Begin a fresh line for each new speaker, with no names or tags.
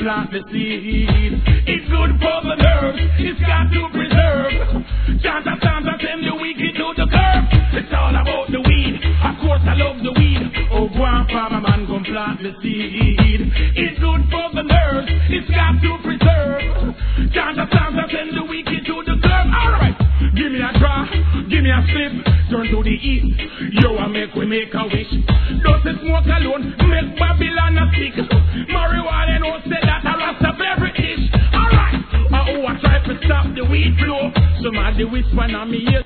plant the seed. It's good for the nerves, it's got to preserve. Chant a stanza, send the wicked to the curb. It's all about the weed, of course I love the weed. Oh, go on, farmer man, come plant the seed. It's good for the nerves, it's got to preserve. Chant a stanza, send the wicked to the curb. Alright, give me a draw, give me a sip, turn to the east. Yo, I make a wish. Don't smoke alone, make Babylon a stick. Marijuana no say that I rust up every ish. Alright, I try to stop the weed flow. Somebody whisper on me ear.